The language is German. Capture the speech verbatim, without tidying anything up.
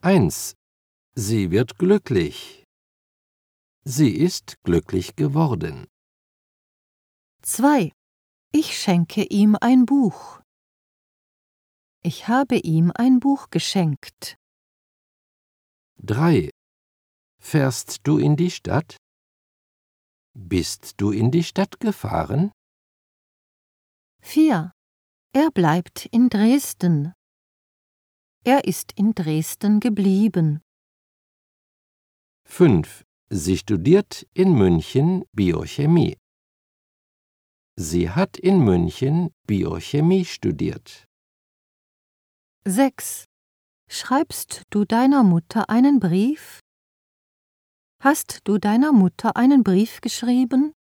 eins. Sie wird glücklich. Sie ist glücklich geworden. zwei. Ich schenke ihm ein Buch. Ich habe ihm ein Buch geschenkt. drei. Fährst du in die Stadt? Bist du in die Stadt gefahren? vier. Er bleibt in Dresden. Er ist in Dresden geblieben. fünf. Sie studiert in München Biochemie. Sie hat in München Biochemie studiert. sechs. Schreibst du deiner Mutter einen Brief? Hast du deiner Mutter einen Brief geschrieben?